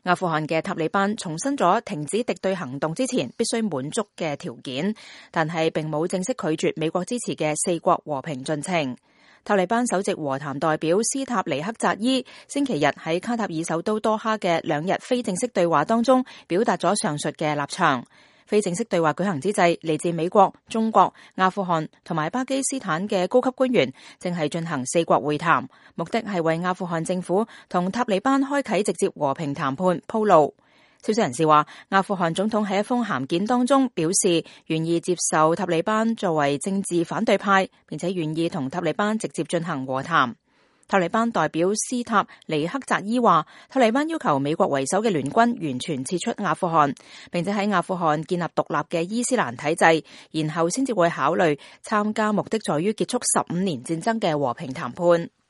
阿富汗嘅塔利班重申咗停止敵對行動之前必須滿足嘅條件，但係並冇正式拒絕美國支持嘅4國和平進程。塔利班首席和談代表斯塔尼克扎伊星期日喺卡塔爾首都多哈嘅2日非正式對話當中表達咗上述嘅立場。非正式對話舉行之際，嚟自美國、中國、阿富汗同埋巴基斯坦嘅高級官員正係進行4國會談，目的係為阿富汗政府同塔利班開啟直接和平談判鋪路。消息人士話，阿富汗總統喺一封函件當中表示願意接受塔利班作為政治反對派，並且願意同塔利班直接進行和談。塔利班代表斯塔尼克扎伊話，塔利班要求美國為首嘅聯軍完全撤出阿富汗，並且喺阿富汗建立獨立嘅伊斯蘭體制，然後先至會考慮參加目的在於結束15年戰爭嘅和平談判。